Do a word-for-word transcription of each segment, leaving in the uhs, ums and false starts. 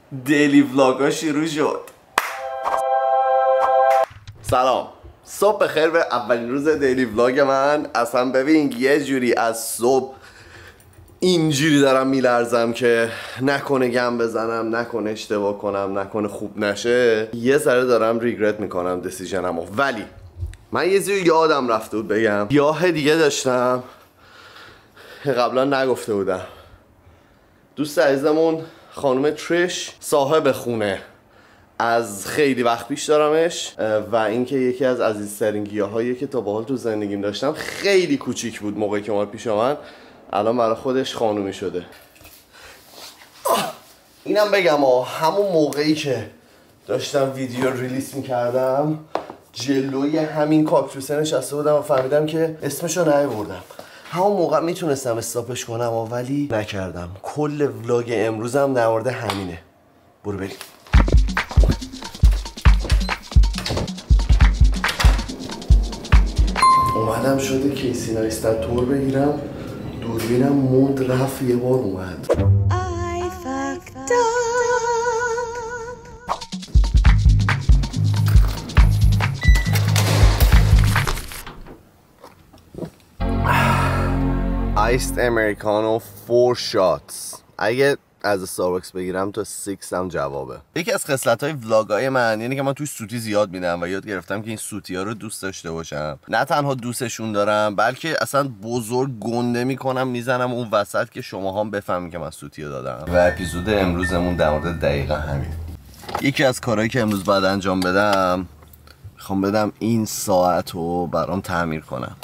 دیلی ولاگا شروع شد. سلام، صبح بخیر به اولین روز دیلی ولاگ من. اصلا ببین یه جوری از صبح اینجوری دارم میلرزم که نکنه گم بزنم، نکنه اشتباه کنم، نکنه خوب نشه. یه ذره دارم ریگرت میکنم دیسیژنمو. ولی من یه چیزی یادم رفته بود بگم. یاه دیگه داشتم قبلا نگفته بودم. دوست عزیزمون خانم تریش صاحب خونه، از خیلی وقت پیش دارمش و اینکه یکی از عزیزترین گیاهایی که تا به حال تو زندگیم داشتم. خیلی کوچیک بود موقعی که اومد پیش من، الان برای خودش خانومی شده. اینم بگم ها، همون موقعی که داشتم ویدیو ریلیز میکردم جلوی همین کاکتوسه نشسته بودم و فهمیدم که اسمشو نیاوردم. همون موقع میتونستم استاپش کنم ولی نکردم. کل ولاگ امروزم در مورد همینه. برو بریم. اومدم شده کیسی نایستد تور بگیرم، دوربینم موند رفت یه بار اومد. آیست امریکانو فور شاتس. اگه از استارباکس بگیرم تا سیکس هم جوابه. یکی از خصلت‌های ولاگ‌های من اینه که من توی سوتی زیاد میدم و یاد گرفتم که این سوتی‌ها رو دوست داشته باشم. نه تنها دوستشون دارم بلکه اصلا بزرگ گنده میکنم میزنم اون وسط که شما هم بفهمین که من سوتی‌ها دادم. و اپیزود امروزمون در مورد دقیقا همین. یکی از کارهایی که امروز باید انجام بدم، میخوام بدم این ساعت رو برام تعمیر کنم.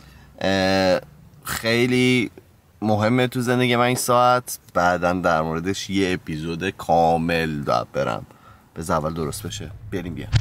خیلی مهمه تو زندگی من این ساعت. بعداً در موردش یه اپیزود کامل داد برم. بذار اول درست بشه. بریم بیا.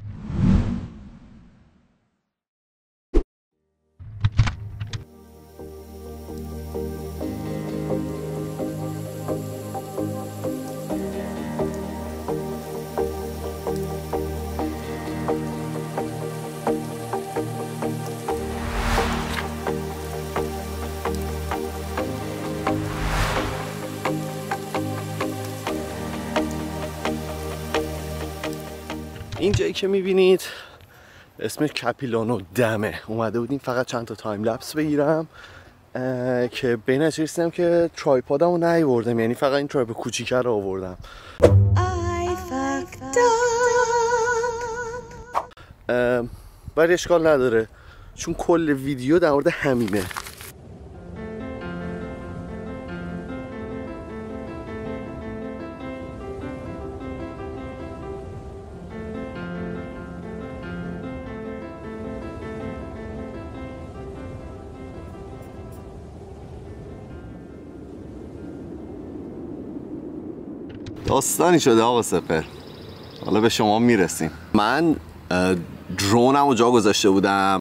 این جایی که میبینید اسم کپیلانو دمه. اومده بودیم فقط چند تا تایم لپس بگیرم که به نتیجه رسیدم که ترایپادم رو نیاوردم، یعنی فقط این ترایپاد کوچیکه رو آوردم. ولی اشکال نداره چون کل ویدیو در مورد همینه. داستانی شده آقا سپر، حالا به شما میرسیم. من درونم رو جا گذاشته بودم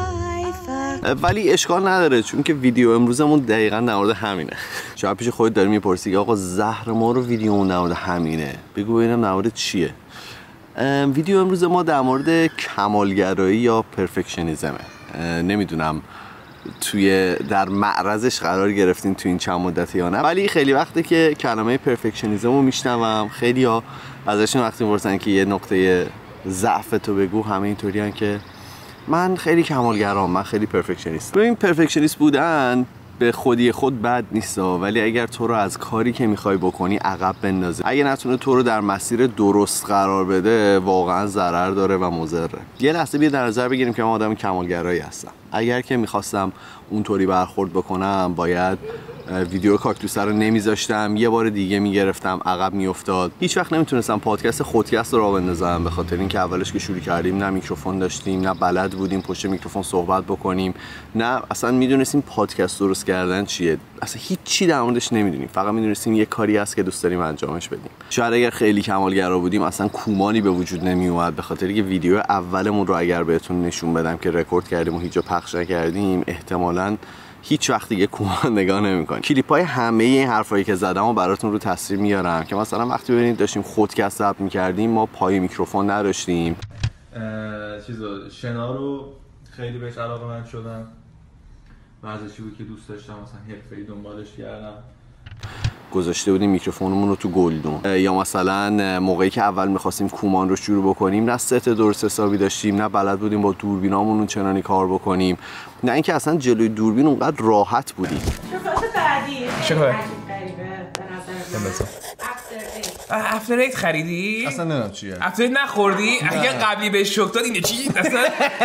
ولی اشکال نداره چون که ویدیو امروزمون دقیقا در مورد همینه. شاید پیش خودت داری میپرسی که آقا زهر ما رو ویدیومون در مورد همینه، بگو ببینم در مورد چیه. ویدیو امروز ما در مورد کمالگرایی یا پرفکشنیزمه. نمیدونم توی در معرضش قرار گرفتین تو این چند مدت یا نه، ولی خیلی وقته که کلمه پرفکشنیزم رو میشنوم. خیلی ها ازشون وقتی میپرسن که یه نقطه ضعف تو بگو، همه اینطوری هن که من خیلی کمالگرام، من خیلی پرفکشنیست. ببین پرفکشنیست بودن به خودی خود بد نیست، ولی اگر تو رو از کاری که میخوای بکنی عقب بندازه، اگه نتونه تو رو در مسیر درست قرار بده، واقعا ضرر داره و مضره. یه لحظه بیا در نظر بگیریم که من آدم کمالگرایی هستم. اگر که میخواستم اونطوری برخورد بکنم باید ویدیو کاکتوس رو نمیذاشتم، یه بار دیگه میگرفتم عقب میافتاد. هیچ وقت نمیتونستم پادکست خودکست رو راه بندازم به خاطر اینکه اولش که شروع کردیم نه میکروفون داشتیم، نه بلد بودیم پشت میکروفون صحبت بکنیم، نه اصلا میدونستیم پادکست درست کردن چیه. اصلا هیچ چی در موردش نمیدونیم، فقط میدونستیم یه کاری هست که دوست داریم انجامش بدیم. شاید اگر خیلی کمالگرا بودیم اصلا کومانی به وجود نمیومد، به خاطر اینکه ویدیو اولمون رو اگر بهتون نشون بدم که رکورد کردیم و هیچ جا پخش نکردیم، احتمالاً هیچ وقت دیگه کومان نگاه نمی‌کنید. کلیپ‌های همه این حرفایی که زدم و براتون رو تصویر میارم که مثلا وقتی ببینید داشتیم خودکست ضبط می‌کردیم ما پای میکروفون نداشتیم. چیزا شنا رو خیلی بهش علاقه‌مند شدم. ورزشی بود که دوست داشتم، مثلا حرفه‌ای دنبالش کردم. گذاشته بودیم میکروفونمون رو تو گلدون، یا مثلا موقعی که اول می‌خواستیم کومان رو شروع بکنیم نه ست درست حسابی داشتیم، نه بلد بودیم با دوربینامون چنانی کار بکنیم، نه اینکه اصلا جلوی دوربین اونقدر راحت بودیم. شکلات بعدی شکلات غریبه به نظر من. افتر ایت خریدی؟ اصلا نمیدونم چیه. افتر ایت نخوردی؟ اگه قبلی بهش شوک داد اینه چی؟ اصلا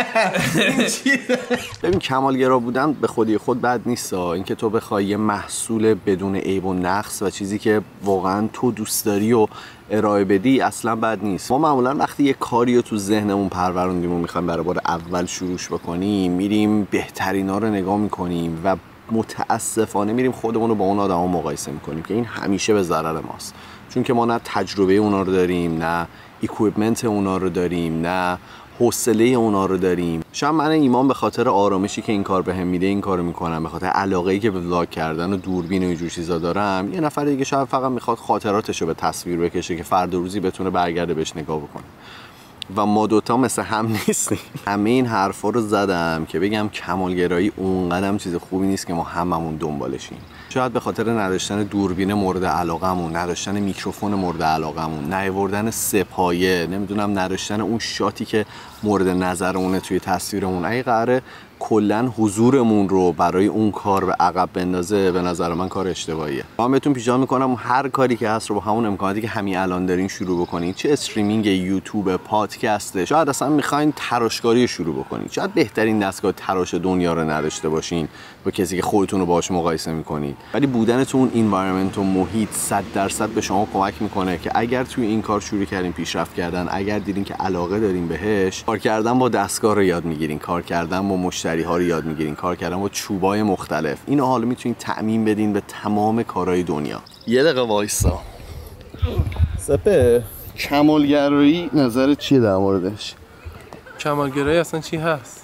ببین کمالگرا بودن به خودی خود بد نیست، اینکه تو بخوای یه محصول بدون عیب و نقص و چیزی که واقعا تو دوست داری و ارائه بدی اصلا بد نیست. ما معمولا وقتی یه کاری رو تو ذهنمون پروروندیم و میخوایم برای بار اول شروعش بکنیم، میریم بهترینا رو نگاه میکنیم و متاسفانه میریم خودمون رو با اون آدما مقایسه میکنیم که این همیشه به ضرر ماست، چون که ما نه تجربه اونا رو داریم، نه اکویپمنت اونا رو داریم، نه حوصله اونا رو داریم. شاید من ایمان به خاطر آرامشی که این کار بهم میده این کارو میکنم، به خاطر علاقه‌ای که به ولاگ کردن و دوربین و اینجور چیزا دارم. یه نفر دیگه شاید فقط میخواد خاطراتش رو به تصویر بکشه که فردا روزی بتونه برگرده بهش نگاه بکنه. و ما دوتا مثل هم نیستیم. همه این حرفا رو زدم که بگم کمالگرایی اونقدر چیز خوبی نیست که ما هممون دنبالشیم. شاید به خاطر نداشتن دوربین مورد علاقمون، نداشتن میکروفون مورد علاقمون، نیاوردن سپایه، نمیدونم نداشتن اون شاتی که مورد نظرمونه توی تصویرمون، اگه قراره کلا حضورمون رو برای اون کار به عقب بندازه، به نظر من کار اشتباهیه. من بهتون پیشنهاد میکنم هر کاری که هست رو با همون امکاناتی که همین الان دارین شروع بکنین، چه استریمینگ، یوتیوب، پادکست. شاید اصلا میخواین تراشکاری شروع بکنین، شاید بهترین دستگاه تراش دنیا رو نداشته باشین با کسی که خودتون رو باهاش مقایسه میکنید، ولی بودن تو اون انوایرمنت و محیط صد درصد به شما کمک میکنه که اگر توی این کار شروع کردین پیشرفت کردن، اگر دیدین که علاقه دارین بهش، کار کردن با دستگاه رو یاد میگیرین، کار کردن با مشتری ها رو یاد میگیرین، کار کردن با چوبای مختلف. اینو حالا میتونین تعمیم بدین به تمام کارهای دنیا. یه دقیقه وایسا. سپه، کمالگرایی نظرت چیه در موردش؟ کمالگرایی اصلا چی هست؟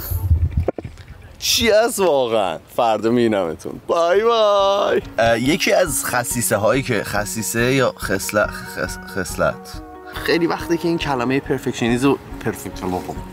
چی هست واقعا؟ فردا میبینمتون. بای بای. یکی از خصیصه هایی که خصیصه یا خصلت خصلت خیلی وقته که این کلمه پرفکشنیزم پرفکشن